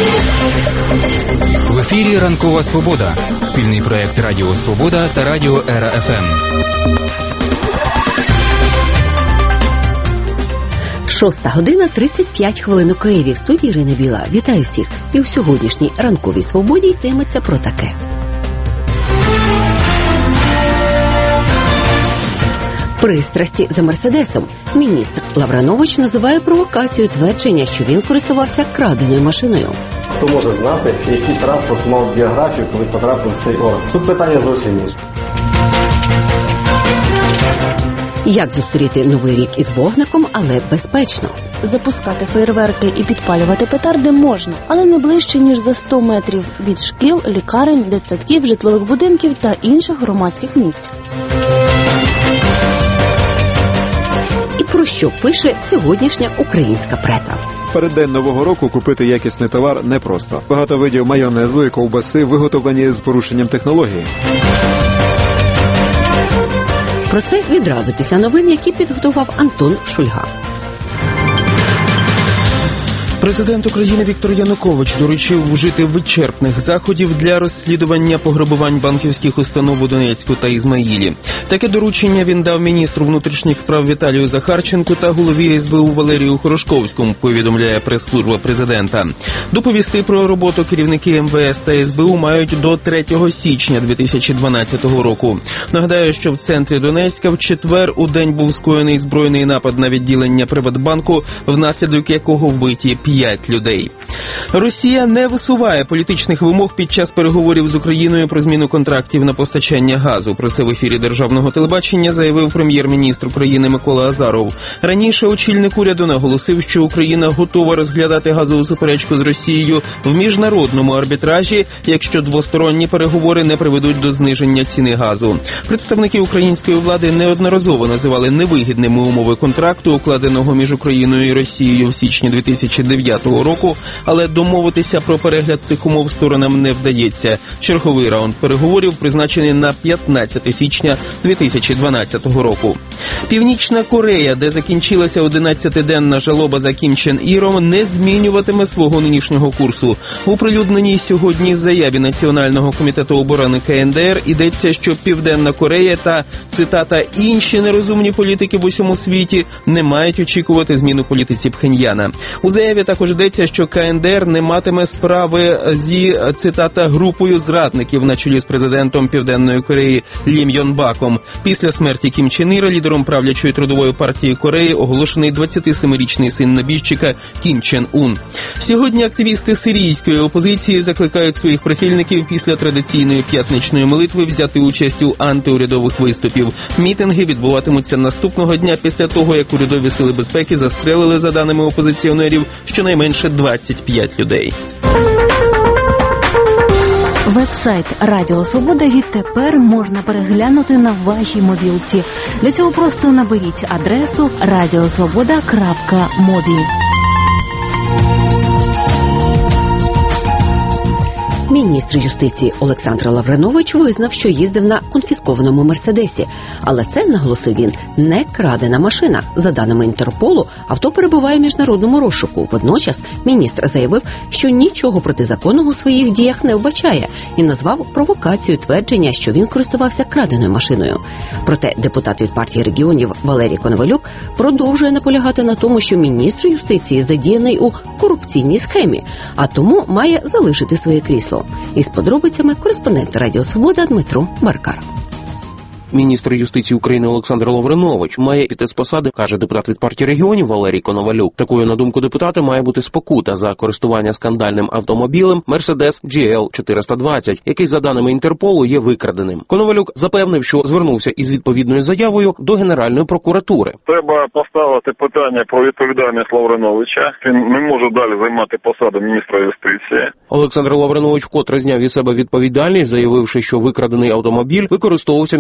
В ефірі «Ранкова Свобода» – спільний проєкт Радіо Свобода та Радіо Ера ФМ. 6:35 у Києві. В студії Ірина Біла. Вітаю всіх. І у сьогоднішній «Ранковій Свободі» йтиметься про таке. Пристрасті за Мерседесом. Міністр Лавренович називає провокацію твердження, що він користувався краденою машиною. Хто може знати, який транспорт мав біографію, коли потрапив в цей орган? Тут питання зовсім інше. Як зустріти Новий рік із вогником, але безпечно? Запускати феєрверки і підпалювати петарди можна, але не ближче, ніж за 100 метрів від шкіл, лікарень, дитсадків, житлових будинків та інших громадських місць. І про що пише сьогоднішня українська преса? Переддень Нового року купити якісний товар непросто. Багато видів майонезу і ковбаси виготовлені з порушенням технології. Про це відразу після новин, які підготував Антон Шульга. Президент України Віктор Янукович доручив вжити вичерпних заходів для розслідування пограбувань банківських установ у Донецьку та Ізмаїлі. Таке доручення він дав міністру внутрішніх справ Віталію Захарченку та голові СБУ Валерію Хорошковському, повідомляє прес-служба президента. Доповісти про роботу керівники МВС та СБУ мають до 3 січня 2012 року. Нагадаю, що в центрі Донецька в четвер у день був скоєний збройний напад на відділення Приватбанку, внаслідок якого вбиті 5 людей. Росія не висуває політичних вимог під час переговорів з Україною про зміну контрактів на постачання газу. Про це в ефірі державного телебачення заявив прем'єр-міністр України Микола Азаров. Раніше очільник уряду наголосив, що Україна готова розглядати газову суперечку з Росією в міжнародному арбітражі, якщо двосторонні переговори не приведуть до зниження ціни газу. Представники української влади неодноразово називали невигідними умови контракту, укладеного між Україною і Росією в січні 2009 року, але домовитися про перегляд цих умов сторонам не вдається. Черговий раунд переговорів призначений на 15 січня 2012 року. Північна Корея, де закінчилася 11-денна жалоба за Кім Чен Іром, не змінюватиме свого нинішнього курсу. У оприлюдненій сьогодні заяві Національного комітету оборони КНДР йдеться, що Південна Корея та, цитата, «інші нерозумні політики в усьому світі не мають очікувати зміну політиці Пхеньяна». У заяві також йдеться, що КНДР не матиме справи зі, цитата, «групою зрадників» на чолі з президентом Південної Кореї Лі Мьон Баком. Після смерті Кім Чен Іра лідером правлячої трудової партії Кореї оголошений 27-річний син небіжчика Кім Чен Ун. Сьогодні активісти сирійської опозиції закликають своїх прихильників після традиційної п'ятничної молитви взяти участь у антиурядових виступів. Мітинги відбуватимуться наступного дня після того, як урядові сили безпеки застрелили, за даними опозиціонерів, щонайменше 25 людей. Веб-сайт Радіо Свобода відтепер можна переглянути на вашій мобілці. Для цього просто наберіть адресу radiosvoboda.mobi. Міністр юстиції Олександр Лавренович визнав, що їздив на конфіскованому «Мерседесі». Але це, наголосив він, не крадена машина. За даними Інтерполу, авто перебуває в міжнародному розшуку. Водночас міністр заявив, що нічого протизаконного у своїх діях не вбачає і назвав провокацією твердження, що він користувався краденою машиною. Проте депутат від партії регіонів Валерій Коновалюк продовжує наполягати на тому, що міністр юстиції задіяний у корупційній схемі, а тому має залишити своє крісло. Із подробицями кореспондент Радіо Свобода Дмитро Маркар. Міністр юстиції України Олександр Лавренович має піти з посади, каже депутат від партії регіонів Валерій Коновалюк. Такою, на думку депутата, має бути спокута за користування скандальним автомобілем Mercedes GL 420, який, за даними Інтерполу, є викраденим. Коновалюк запевнив, що звернувся із відповідною заявою до Генеральної прокуратури. Треба поставити питання про відповідальність Лавреновича. Він не може далі займати посаду міністра юстиції. Олександр Лавренович вкотре зняв із себе відповідальність, заявивши, що викрадений автомобіль використовувався Міністерством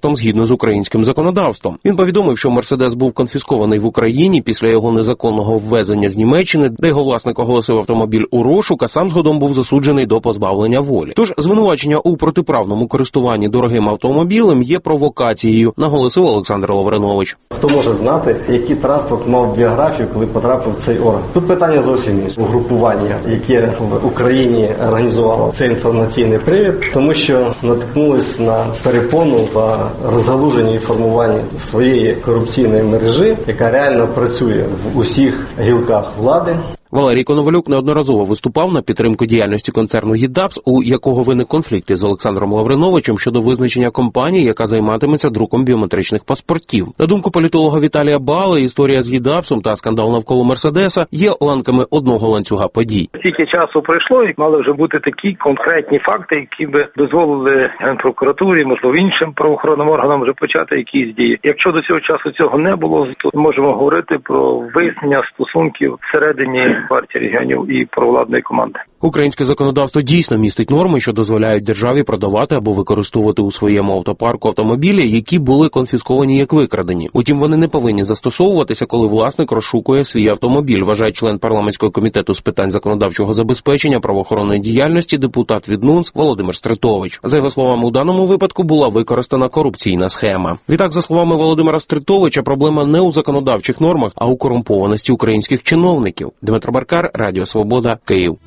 транспортом згідно з українським законодавством. Він повідомив, що Мерседес був конфіскований в Україні після його незаконного ввезення з Німеччини, де його власник оголосив автомобіль у розшук, а сам згодом був засуджений до позбавлення волі. Тож звинувачення у протиправному користуванні дорогим автомобілем є провокацією, наголосив Олександр Лавринович. Хто може знати, який транспорт мав біографію, коли потрапив в цей орган? Тут питання зовсім інше. Угрупування, яке в Україні організувало цей інформаційний привід, тому що наткнулись на перепону в розгалуженні і формуванні своєї корупційної мережі, яка реально працює в усіх гілках влади. Валерій Коновалюк неодноразово виступав на підтримку діяльності концерну «Гіддапс», у якого виник конфлікт із Олександром Лавриновичем щодо визначення компанії, яка займатиметься друком біометричних паспортів. На думку політолога Віталія Бали, історія з «Гіддапсом» та скандал навколо Мерседеса є ланками одного ланцюга подій. Стільки часу пройшло, і мали вже бути такі конкретні факти, які би дозволили Генпрокуратурі, можливо, іншим правоохоронним органам вже почати якісь дії. Якщо до цього часу цього не було, то можемо говорити про вияснення стосунків всередині партії регіонів і провладної команди. Українське законодавство дійсно містить норми, що дозволяють державі продавати або використовувати у своєму автопарку автомобілі, які були конфісковані як викрадені. Утім, вони не повинні застосовуватися, коли власник розшукує свій автомобіль, вважає член парламентського комітету з питань законодавчого забезпечення правоохоронної діяльності депутат від НУНС Володимир Стритович. За його словами, у даному випадку була використана корупційна схема. Відтак, за словами Володимира Стритовича, проблема не у законодавчих нормах, а у корумпованості українських чиновників. Дмитро Баркар, Радіо Свобода, Київ.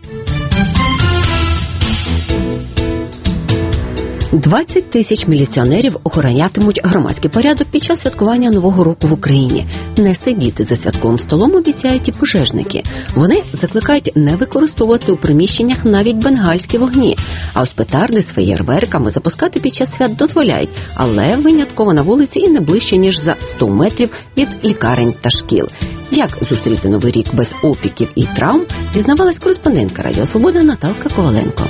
20 тисяч міліціонерів охоронятимуть громадський порядок під час святкування Нового року в Україні. Не сидіти за святковим столом обіцяють і пожежники. Вони закликають не використовувати у приміщеннях навіть бенгальські вогні. А ось петарди з феєрверками запускати під час свят дозволяють, але винятково на вулиці і не ближче, ніж за 100 метрів від лікарень та шкіл. Як зустріти Новий рік без опіків і травм, дізнавалась кореспондентка Радіо Свобода Наталка Коваленко.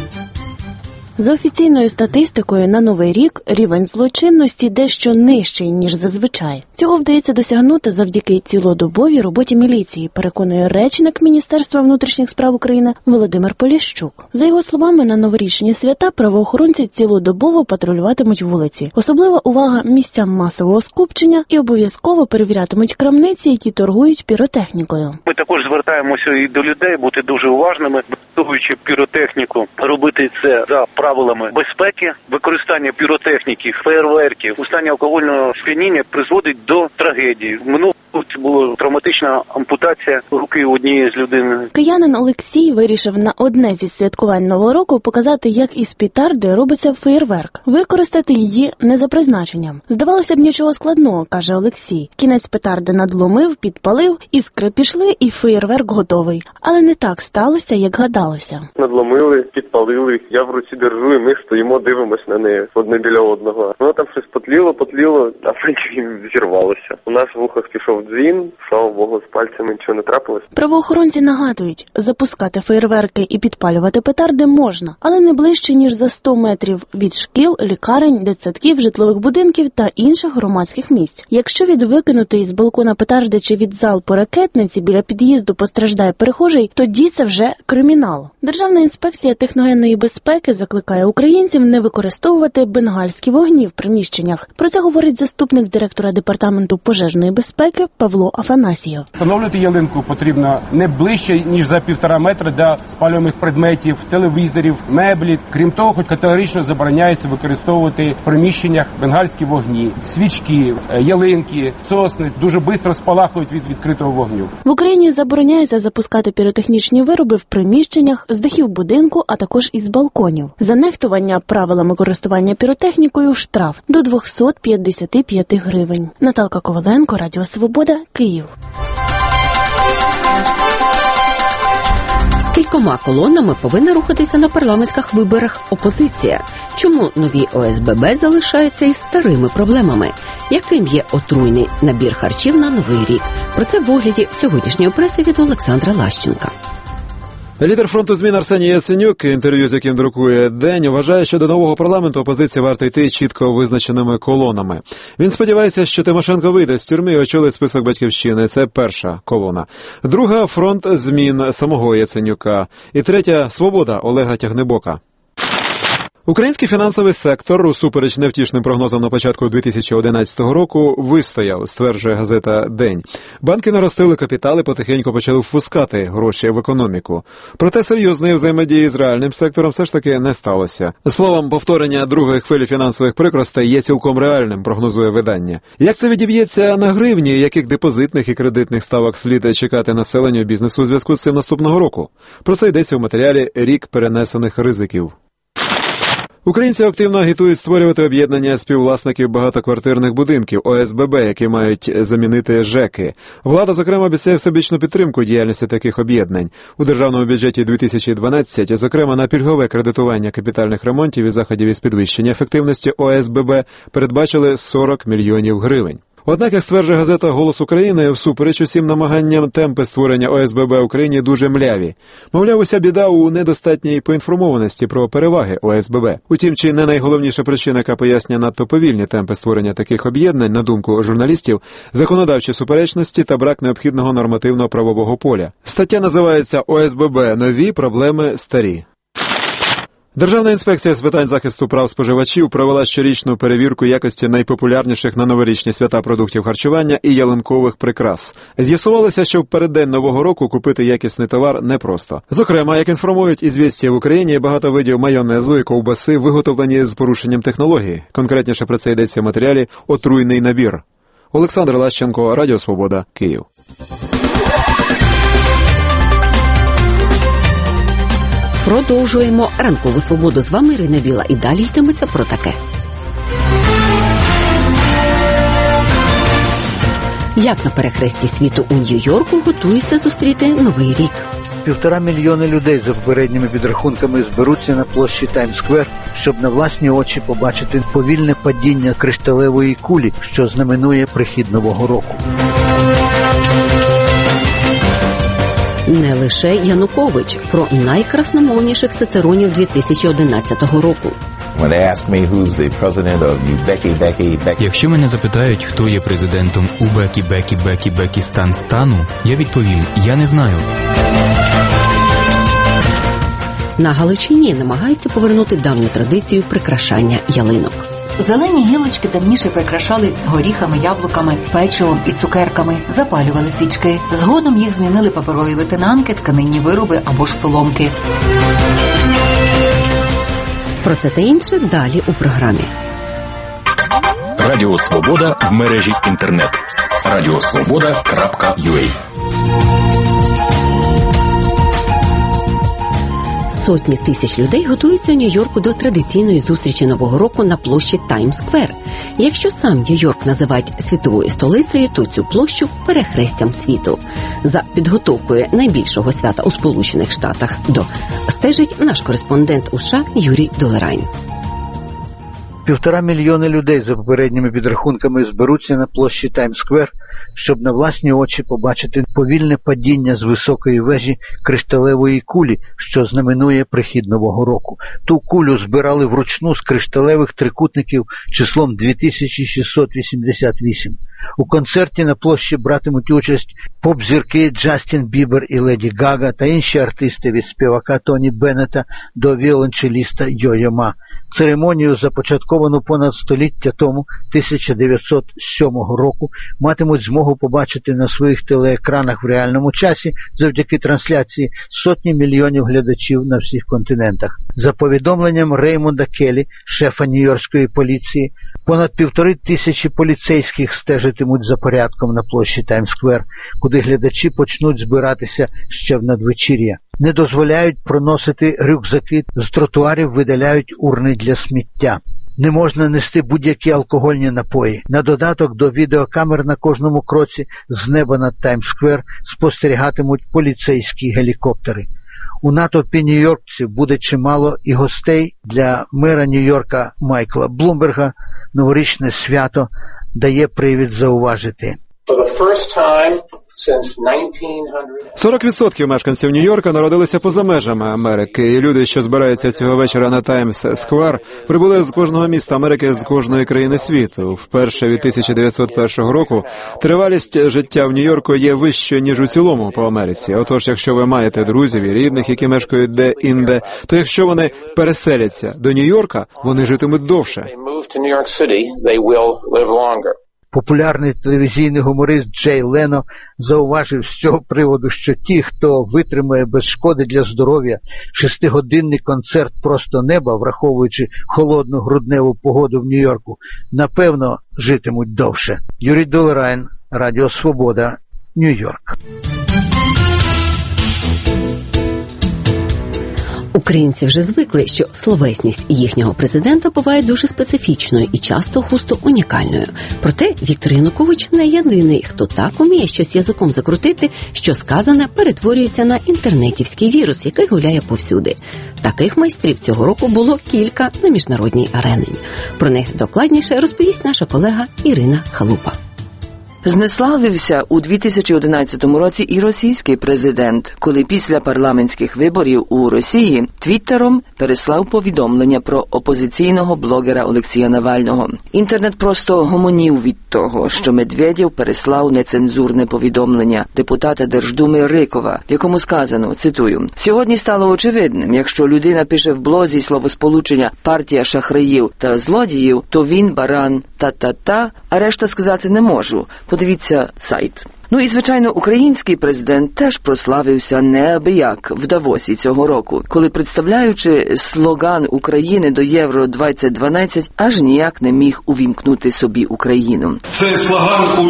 За офіційною статистикою, на Новий рік рівень злочинності дещо нижчий, ніж зазвичай. Цього вдається досягнути завдяки цілодобовій роботі міліції, переконує речник Міністерства внутрішніх справ України Володимир Поліщук. За його словами, на новорічні свята правоохоронці цілодобово патрулюватимуть вулиці. Особлива увага місцям масового скупчення і обов'язково перевірятимуть крамниці, які торгують піротехнікою. Ми також звертаємося і до людей бути дуже уважними, використовуючи піротехніку, робити це за правилами безпеки. Використання піротехніки, феєрверків, у стані алкогольного сп'яніння призводить до трагедії. Минулого була травматична ампутація руки однієї з людей. Киянин Олексій вирішив на одне зі святкувань Нового року показати, як із петарди робиться феєрверк. Використати її не за призначенням. Здавалося б, нічого складного, каже Олексій. Кінець петарди надломив, підпалив, іскри пішли і феєрверк готовий. Але не так сталося, як гадалося. Надломили, підпалили, я в руці держу, і ми стоїмо, дивимось на неї одне біля одного. Воно там щось потліло, а потім зірвалося. У нас в вухах пішов дзвін, слава Богу, з пальцями нічого не трапилось. Правоохоронці нагадують, запускати феєрверки і підпалювати петарди можна, але не ближче, ніж за 100 метрів від шкіл, лікарень, дитсадків, житлових будинків та інших громадських місць. Якщо від викинутої з балкона петарди чи від залпу ракетниці біля під'їзду постраждає перехожий, тоді це вже кримінал. Державна інспекція техногенної безпеки закликає українців не використовувати бенгальські вогні в приміщеннях. Про це говорить заступник директора департаменту пожежної безпеки Павло Афанасьєв. Встановлювати ялинку потрібно не ближче, ніж за 1,5 метра для спалюваних предметів, телевізорів, меблі. Крім того, хоч категорично забороняється використовувати в приміщеннях бенгальські вогні, свічки, ялинки, сосни дуже швидко спалахують від відкритого вогню. В Україні забороняється запускати піротехнічні вироби в приміщеннях, з дахів будинку, а також із балконів. За нехтування правилами користування піротехнікою штраф до 255 гривень. Наталка Коваленко, Радіо Свобода, Київ. З кількома колонами повинна рухатися на парламентських виборах опозиція. Чому нові ОСББ залишаються із старими проблемами? Яким є отруйний набір харчів на Новий рік? Про це в огляді сьогоднішньої преси від Олександра Лащенка. Лідер фронту змін Арсеній Яценюк, інтерв'ю з яким друкує «День», вважає, що до нового парламенту опозиція варто йти чітко визначеними колонами. Він сподівається, що Тимошенко вийде з тюрми і очолить список «Батьківщини». Це перша колона. Друга – фронт змін самого Яценюка. І третя – «Свобода» Олега Тягнебока. Український фінансовий сектор, усупереч невтішним прогнозам на початку 2011 року, вистояв, стверджує газета «День». Банки наростили капітал і потихеньку почали впускати гроші в економіку. Проте серйозної взаємодії з реальним сектором все ж таки не сталося. Словом, повторення другої хвилі фінансових прикростей є цілком реальним, прогнозує видання. Як це відіб'ється на гривні, яких депозитних і кредитних ставок слід чекати населенню і бізнесу у зв'язку з цим наступного року? Про це йдеться в матеріалі «Рік перенесених ризиків». Українці активно агітують створювати об'єднання співвласників багатоквартирних будинків ОСББ, які мають замінити ЖЕКи. Влада, зокрема, обіцяє всебічну підтримку діяльності таких об'єднань. У державному бюджеті 2012, зокрема, на пільгове кредитування капітальних ремонтів і заходів із підвищення ефективності ОСББ передбачили 40 мільйонів гривень. Однак, як стверджує газета «Голос України», всупереч усім намаганням, темпи створення ОСББ в Україні дуже мляві. Мовляв, уся біда у недостатній поінформованості про переваги ОСББ. Утім, чи не найголовніша причина, яка пояснює надто повільні темпи створення таких об'єднань, на думку журналістів, законодавчі суперечності та брак необхідного нормативного правового поля. Стаття називається «ОСББ. Нові проблеми старі». Державна інспекція з питань захисту прав споживачів провела щорічну перевірку якості найпопулярніших на новорічні свята продуктів харчування і ялинкових прикрас. З'ясувалося, що в переддень Нового року купити якісний товар непросто. Зокрема, як інформують «Ізвістія» в Україні, багато видів майонезу і ковбаси виготовлені з порушенням технології. Конкретніше про це йдеться в матеріалі «Отруйний набір». Олександр Лащенко, Радіо Свобода, Київ. Продовжуємо ранкову свободу. З вами Ірина Біла. І далі йтиметься про таке. Як на перехресті світу у Нью-Йорку готуються зустріти Новий рік? 1,5 мільйона людей за попередніми підрахунками зберуться на площі Таймс-сквер, щоб на власні очі побачити повільне падіння кришталевої кулі, що знаменує прихід Нового року. Не лише Янукович. Про найкрасномовніших цицеронів 2011 року. Якщо мене запитають, хто є президентом Узбекистану, я відповім – я не знаю. На Галичині намагаються повернути давню традицію прикрашання ялинок. Зелені гілочки давніше прикрашали горіхами, яблуками, печивом і цукерками, запалювали свічки. Згодом їх змінили паперові витинанки, тканинні вироби або ж соломки. Про це та інше далі у програмі. Радіо Свобода в мережі інтернет. radiosvoboda.ua. Сотні тисяч людей готуються у Нью-Йорку до традиційної зустрічі Нового року на площі Таймс-сквер. Якщо сам Нью-Йорк називають світовою столицею, то цю площу – перехрестям світу. За підготовкою найбільшого свята у Сполучених Штатах стежить наш кореспондент у США Юрій Долерайн. 1,5 мільйона людей за попередніми підрахунками зберуться на площі Таймс-сквер, щоб на власні очі побачити повільне падіння з високої вежі кришталевої кулі, що знаменує прихід Нового року. Ту кулю збирали вручну з кришталевих трикутників числом 2688. У концерті на площі братимуть участь поп-зірки Джастін Бібер і Леді Гага та інші артисти від співака Тоні Беннета до віолончеліста Йо-Йо Ма. Церемонію, започатковану понад століття тому, 1907 року, матимуть змогу побачити на своїх телеекранах в реальному часі завдяки трансляції сотні мільйонів глядачів на всіх континентах. За повідомленням Реймонда Келлі, шефа Нью-Йоркської поліції, понад 1500 поліцейських стежитимуть за порядком на площі Таймс-сквер, куди глядачі почнуть збиратися ще в надвечір'я. Не дозволяють проносити рюкзаки, з тротуарів видаляють урни для сміття. Не можна нести будь-які алкогольні напої. На додаток до відеокамер на кожному кроці з неба над Таймс-сквер спостерігатимуть поліцейські гелікоптери. У натовпі нью-йоркців буде чимало і гостей. Для мера Нью-Йорка Майкла Блумберга новорічне свято дає привід зауважити. 40% мешканців Нью-Йорка народилися поза межами Америки, і люди, що збираються цього вечора на Таймс-сквер, прибули з кожного міста Америки, з кожної країни світу. Вперше від 1901 року тривалість життя в Нью-Йорку є вищою, ніж у цілому по Америці. Отож, якщо ви маєте друзів і рідних, які мешкають де-інде, то якщо вони переселяться до Нью-Йорка, вони житимуть довше. Популярний телевізійний гуморист Джей Лено зауважив з цього приводу, що ті, хто витримує без шкоди для здоров'я 6-годинний концерт «Просто неба», враховуючи холодну грудневу погоду в Нью-Йорку, напевно, житимуть довше. Юрій Долерайн, Радіо Свобода, Нью-Йорк. Українці вже звикли, що словесність їхнього президента буває дуже специфічною і часто густо унікальною. Проте Віктор Янукович не єдиний, хто так уміє щось язиком закрутити, що сказане перетворюється на інтернетівський вірус, який гуляє повсюди. Таких майстрів цього року було кілька на міжнародній арені. Про них докладніше розповість наша колега Ірина Халупа. Знеславився у 2011 році і російський президент, коли після парламентських виборів у Росії твіттером переслав повідомлення про опозиційного блогера Олексія Навального. Інтернет просто гомонів від того, що Медведєв переслав нецензурне повідомлення депутата Держдуми Рикова, в якому сказано, цитую, «Сьогодні стало очевидним, якщо людина пише в блозі словосполучення «партія шахраїв та злодіїв», то він баран та-та-та, а решта сказати не можу. Подивіться сайт». Ну і, звичайно, український президент теж прославився неабияк в Давосі цього року, коли, представляючи слоган України до Євро-2012, аж ніяк не міг увімкнути собі Україну. Цей слоган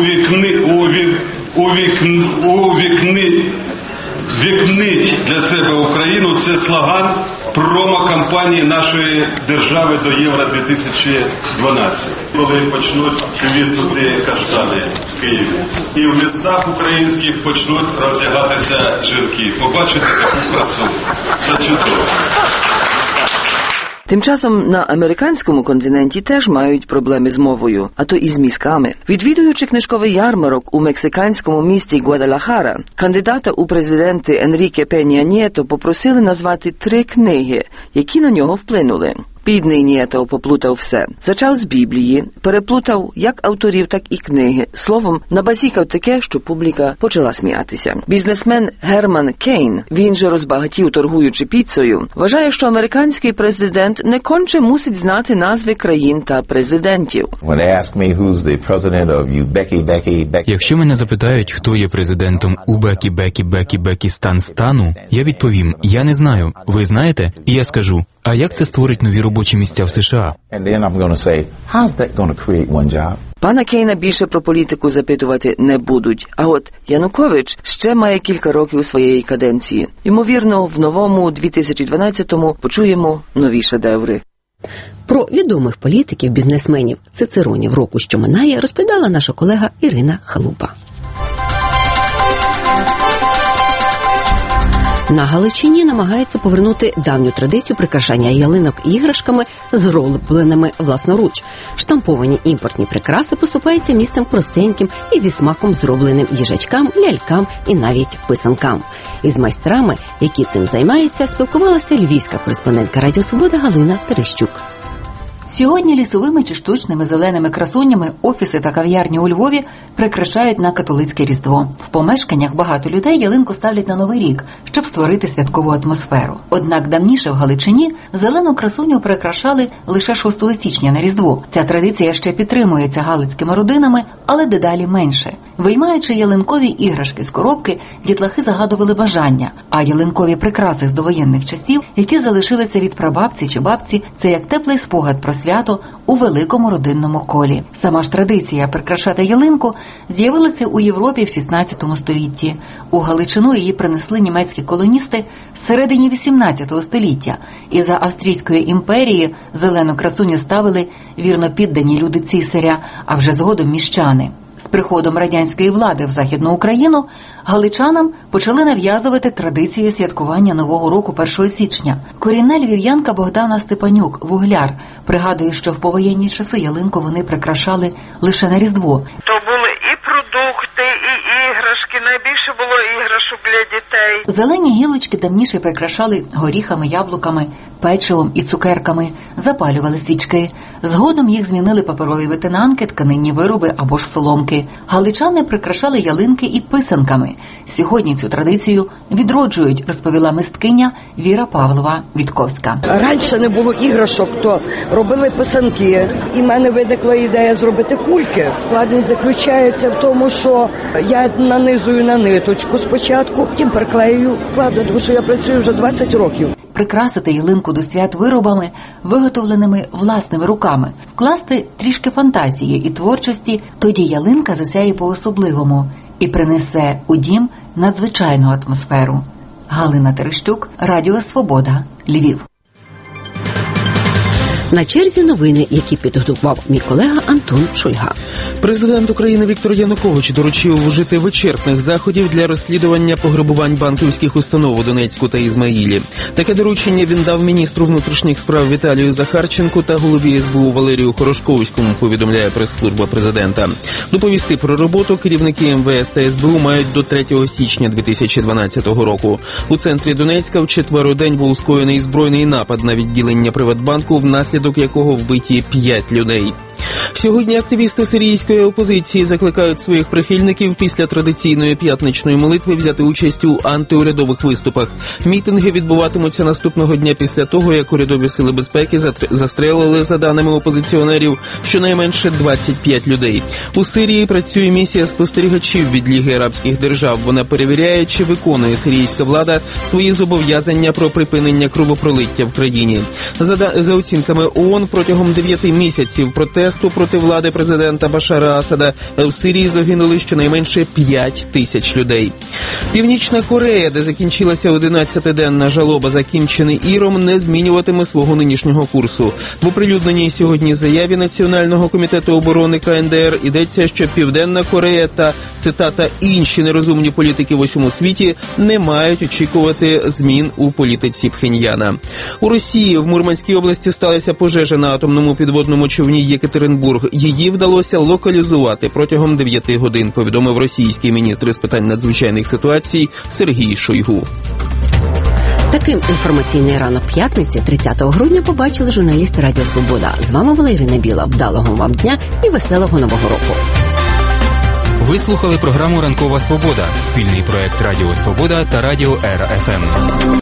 вікнить для себе Україну. Це слоган промо-кампанії нашої держави до Євро-2012. Коли почнуть квітнути каштани в Києві. І в містах українських почнуть роздягатися жінки. Побачите таку красу. Це чудово. Тим часом на американському континенті теж мають проблеми з мовою, а то і з мізками. Відвідуючи книжковий ярмарок у мексиканському місті Гвадалахара, кандидата у президенти Енріке Пенья Нєто попросили назвати 3 книги, які на нього вплинули. Бідний Нєто поплутав все. Зачав з Біблії, переплутав як авторів, так і книги. Словом, набазікав таке, що публіка почала сміятися. Бізнесмен Герман Кейн, він же розбагатів торгуючи піцею, вважає, що американський президент не конче мусить знати назви країн та президентів. Якщо мене запитають, хто є президентом Узбекистану, я відповім, я не знаю. Ви знаєте? І я скажу, а як це створить нові робочі місця в США? Пана Кейна більше про політику запитувати не будуть. А от Янукович ще має кілька років своєї каденції. Ймовірно, в новому 2012-му почуємо нові шедеври. Про відомих політиків, бізнесменів, цицеронів року, що минає, розповідала наша колега Ірина Халупа. На Галичині намагаються повернути давню традицію прикрашання ялинок іграшками, зробленими власноруч. Штамповані імпортні прикраси поступаються місцем простеньким і зі смаком зробленим їжачкам, лялькам і навіть писанкам. Із майстрами, які цим займаються, спілкувалася львівська кореспондентка Радіо Свобода Галина Терещук. Сьогодні лісовими чи штучними зеленими красунями офіси та кав'ярні у Львові прикрашають на католицьке Різдво. В помешканнях багато людей ялинку ставлять на Новий рік, щоб створити святкову атмосферу. Однак давніше в Галичині зелену красуню прикрашали лише 6 січня на Різдво. Ця традиція ще підтримується галицькими родинами, але дедалі менше. Виймаючи ялинкові іграшки з коробки, дітлахи загадували бажання, а ялинкові прикраси з довоєнних часів, які залишилися від прабабці чи бабці, це як теплий спогад про свято у великому родинному колі. Сама ж традиція прикрашати ялинку з'явилася у Європі в 16 столітті. У Галичину її принесли німецькі колоністи в середині 18 століття. І за Австрійської імперії зелену красуню ставили вірно піддані люди цісаря, а вже згодом міщани. З приходом радянської влади в Західну Україну галичанам почали нав'язувати традиції святкування Нового року 1 січня. Корінна львів'янка Богдана Степанюк, вугляр, пригадує, що в повоєнні часи ялинку вони прикрашали лише на Різдво. То були і продукти, і іграшки, для дітей. Зелені гілочки давніше прикрашали горіхами, яблуками, печивом і цукерками, запалювали свічки. Згодом їх змінили паперові витинанки, тканинні вироби або ж соломки. Галичани прикрашали ялинки і писанками. Сьогодні цю традицію відроджують, розповіла мисткиня Віра Павлова-Вітковська. Раніше не було іграшок, то робили писанки. І в мене виникла ідея зробити кульки. Складність заключається в тому, що я нанизую на ниточку спочатку, потім приклею, кладу, тому що я працюю вже 20 років. Прикрасити ялинку до свят виробами, виготовленими власними руками, вкласти трішки фантазії і творчості, тоді ялинка засяє по-особливому і принесе у дім надзвичайну атмосферу. Галина Терещук, Радіо Свобода, Львів. На черзі новини, які підготував мій колега Антон Шульга. Президент України Віктор Янукович доручив вжити вичерпних заходів для розслідування пограбувань банківських установ у Донецьку та Ізмаїлі. Таке доручення він дав міністру внутрішніх справ Віталію Захарченку та голові СБУ Валерію Хорошковському, повідомляє прес-служба президента. Доповісти про роботу керівники МВС та СБУ мають до 3 січня 2012 року. У центрі Донецька в четвер у день був скоєний збройний напад на відділення Приватбанку, внаслідок якого вбиті 5 людей. Сьогодні активісти сирійської опозиції закликають своїх прихильників після традиційної п'ятничної молитви взяти участь у антиурядових виступах. Мітинги відбуватимуться наступного дня після того, як урядові сили безпеки застрелили, за даними опозиціонерів, щонайменше 25 людей. У Сирії працює місія спостерігачів від Ліги Арабських Держав. Вона перевіряє, чи виконує сирійська влада свої зобов'язання про припинення кровопролиття в країні. За оцінками ООН, протягом 9 місяців протесту проти влади президента Башара Асада в Сирії загинули щонайменше 5 тисяч людей. Північна Корея, де закінчилася 11-денна жалоба за Кім Чен Іром, не змінюватиме свого нинішнього курсу. В оприлюдненій сьогодні заяві Національного комітету оборони КНДР йдеться, що Південна Корея та, цитата, інші нерозумні політики в усьому світі не мають очікувати змін у політиці Пхеньяна. У Росії в Мурманській області сталася пожежа на атомному підводному човні Єкатеринбург. Її вдалося локалізувати протягом 9 годин, повідомив російський міністр з питань надзвичайних ситуацій Сергій Шойгу. Таким інформаційний ранок п'ятниці, 30 грудня, побачили журналісти Радіо Свобода. З вами була Ірина Біла. Вдалого вам дня і веселого Нового року. Ви слухали програму «Ранкова Свобода» – спільний проект Радіо Свобода та Радіо ЕРА ФМ.